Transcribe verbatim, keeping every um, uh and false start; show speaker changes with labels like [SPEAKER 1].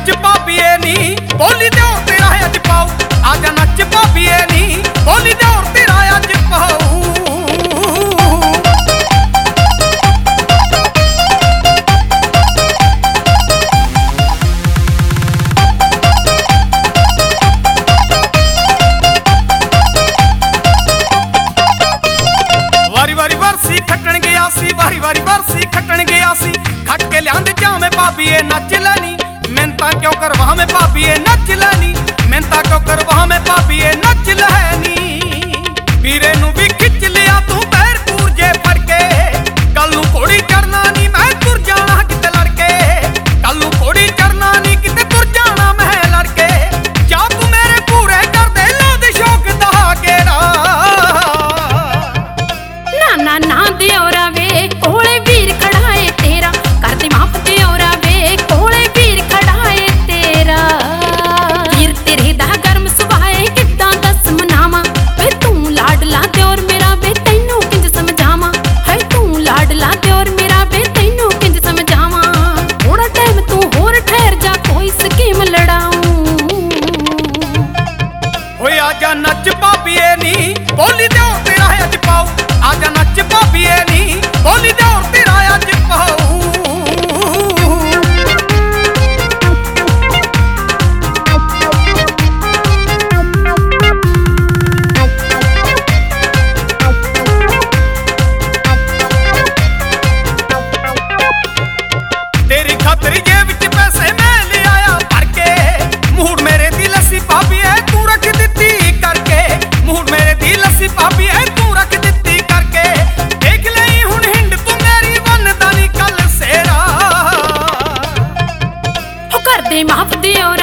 [SPEAKER 1] नच भाभीए नी बोली दे और तेरा अज पाऊ, आजा नच भाभीए नी बोली दे और तेरा अज पाऊ। वारी वारी बरसी खटन गया सी, वारी वारी बरसी खटन गया सी, खट के लियांदे जावे भाभीए नच लैनी, मिन्नतां क्यों करवा में भाभीए नच लैनी, मिन्नतां क्यों करवा में भाभीए नच लैनी। वीरे नू भी खिच लिया तू पैर पूरजे फड़ के, कल नू घोड़ी चढ़ना नी मैं तुर जाना किते लड़के, कल नू घोड़ी चढ़ना नी किते तुर जाना मैं लड़के। जा तू मेरे पूरे कर दे लो दे शौक दा केरा।
[SPEAKER 2] ना ना ना दियोरा वे कोले वीर खड़ा है तेरा, कर दे माफ दियोरा वे कोले वीर खड़ा है तेरा। वीर तेरे दा गर्म सुभाए किद्दां दस मनावा, वे तू लाडला दियोर मेरा वे तैनू किंज समझावा, है तू लाडला दियोर मेरा वे तैनू किंज समझावा। थोड़ा टाइम तू होर ठहर जा कोई स्कीम लड़ाऊं।
[SPEAKER 1] होए आजा नच भाभीए नी बोली दे और तेरा अज पाऊ, आजा नच भाभीए नी बोली दे और तेरा अज पाऊ। तेरी खातिर जेब विच पैसे मैं ले आया भर के, मूड मेरे दी लस्सी भाभीए तू रख दित्ती करके, मूड मेरे दी लस्सी भाभीए तू रख दित्ती करके। देख लई हुण हिंड तू मेरी बनदा नी कल सेरा।
[SPEAKER 2] हो कर दे माफ दियोरा